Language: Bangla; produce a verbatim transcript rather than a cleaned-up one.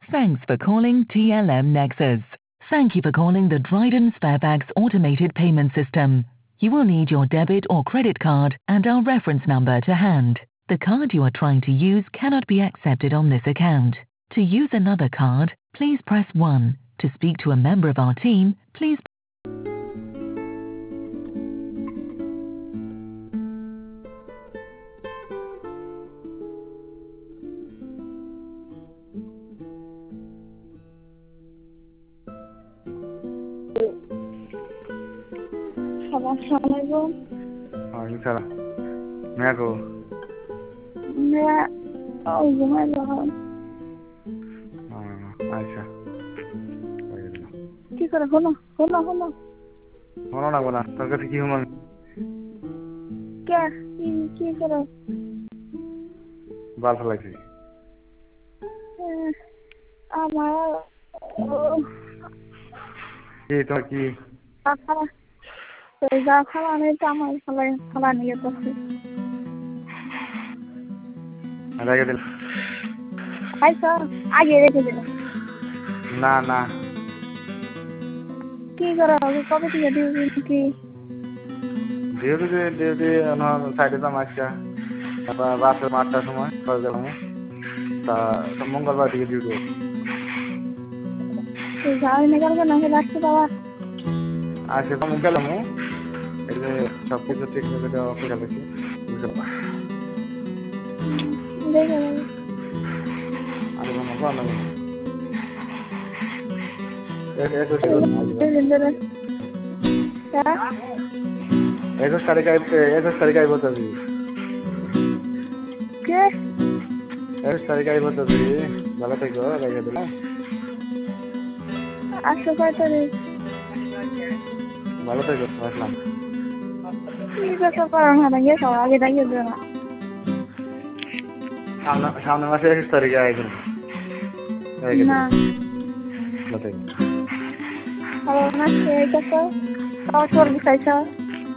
Thanks for calling T L M Nexus. Thank you for calling the Dryden Sparebags automated payment system. You will need your debit or credit card and our reference number to hand. The card you are trying to use cannot be accepted on this account. To use another card, please press one. To speak to a member of our team, please Assalamualaikum. Waalaikumsalam. Mẹ cô. Mẹ ở ngoài rồi. আচ্ছা কি করে হলো হলো হলো হলো না বলা তোর কাছে কি হলো কে কি কি করে বাল ফেলাইছি আমার কি তোর কি খালা এই যা খালা নেই তো আমার খালা খালা নিয়ে করছে রেখে দিল আচ্ছা আগে রেখে দিল না না কি করে কবে থেকে দিবি কি ডিউটি ডিউটি সাইডে তো মাসটা তারপর রাতে আটটার সময় করে গেলাম তা মঙ্গলবার থেকে ডিউটি যাওয়াই না কারণ না রাখতে বাবা আর সে তো গেলাম এই যে সব কিছু ঠিক মতো দেওয়া অফিসে গেছি দেখে আর কোনো ভালো না একুশ তারিখ একুশ তারিখ আইব তো কে একুশ তারিখ আইব তো ভালো থেকো রেখে দিলাম আজকে কয় তারিখ ভালো থেকো আসলাম ঠিক আছে কারণ হারা গেছে আগে দাঁড়িয়ে দেবে না সামনে সামনে মাসে একুশ তারিখে আইবেন না ভালো থেকো আর না সে কত কত চাইছ